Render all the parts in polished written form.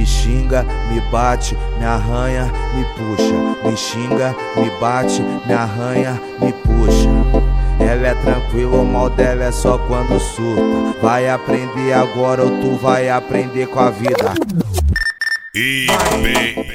Me xinga, me bate, me arranha, me puxa. Me xinga, me bate, me arranha, me puxa. Ela é tranquila, o mal dela é só quando surta. Vai aprender agora ou tu vai aprender com a vida. IB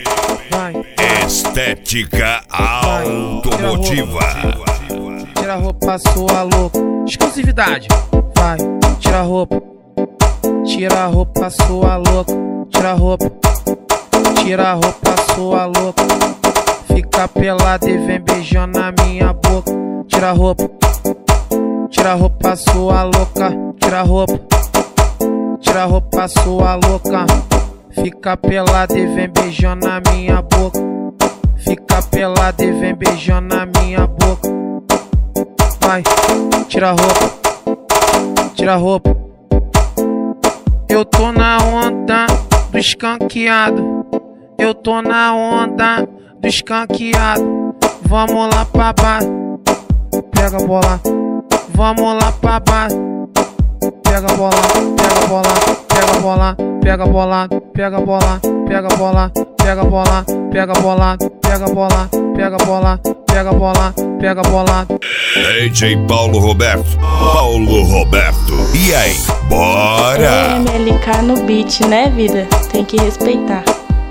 Estética Automotiva. Tira a roupa, sua louca. Exclusividade. Vai, tira a roupa. Tira a roupa, sua louca. Tira a roupa. Tira a roupa, sua louca. Fica pelada e vem beijando na minha boca. Tira a roupa. Tira a roupa, sua louca. Tira a roupa. Tira a roupa, sua louca. Fica pelada e vem beijando na minha boca. Fica pelada e vem beijando na minha boca. Vai, tira a roupa. Tira a roupa. Eu tô na onda do escanqueado. Eu tô na onda do escanqueado. Vamos lá pra baixo. Pega a bola. Vamos lá pra baixo. Pega a bola, pega a bola, pega a bola, pega a bola, pega a bola, pega a bola, pega a bola, pega a bola, pega a bola, pega a bola, pega a bola, pega a bola. DJ Paulo Roberto. Paulo Roberto. E aí, bora? MLK no beat, né, vida? Tem que respeitar.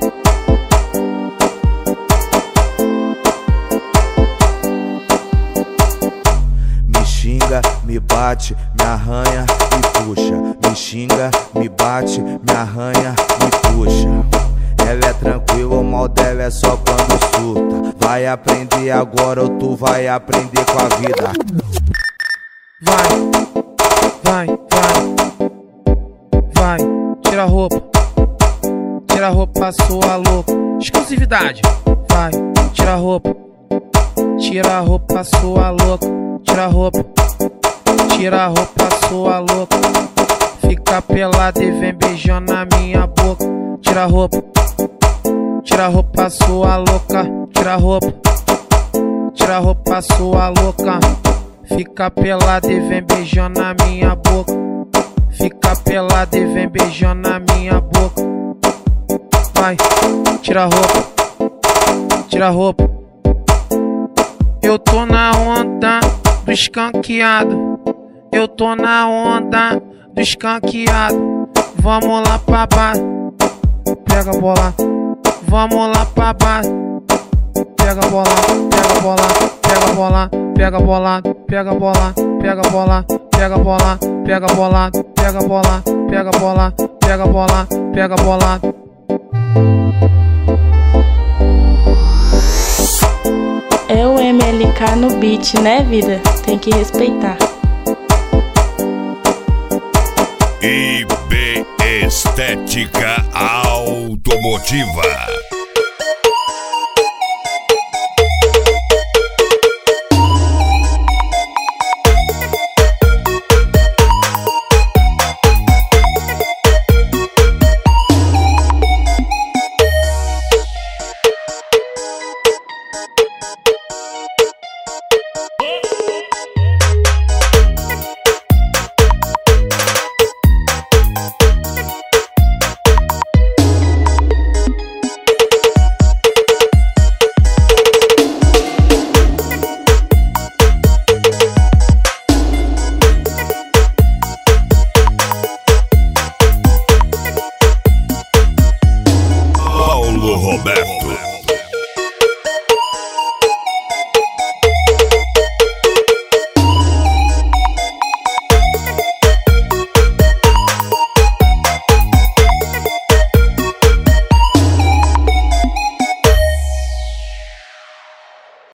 Me xinga, me bate, me arranha, me puxa. Me xinga, me bate, me arranha, me puxa. Ela é tranquila, o mal dela é só quando surta. Vai aprender agora ou tu vai aprender com a vida. Vai, vai, tira a roupa. Tira a roupa, sua louca. Exclusividade. Vai, tira a roupa. Tira a roupa, sua louca. Tira a roupa. Tira a roupa, sua louca. Fica pelada e vem beijando na minha boca. Tira a roupa. Tira a roupa, sua louca. Tira a roupa. Tira a roupa, sua louca. Fica pelada e vem beijando na minha boca. Fica pelada e vem beijando na minha boca. Vai, tira a roupa. Tira a roupa. Eu tô na onda do escanqueado. Eu tô na onda do escanqueado. Vamos lá pra baixo. Pega a bola. Vamos lá pra baixo. Pega a bola, pega a bola, pega a bola, pega a bola, pega a bola, pega a bola, pega a bola, pega a bola, pega a bola, pega a bola, pega a bola, pega a bola. É o MLK no beat, né, vida? Tem que respeitar. IB Estética Automotiva. Paulo Roberto.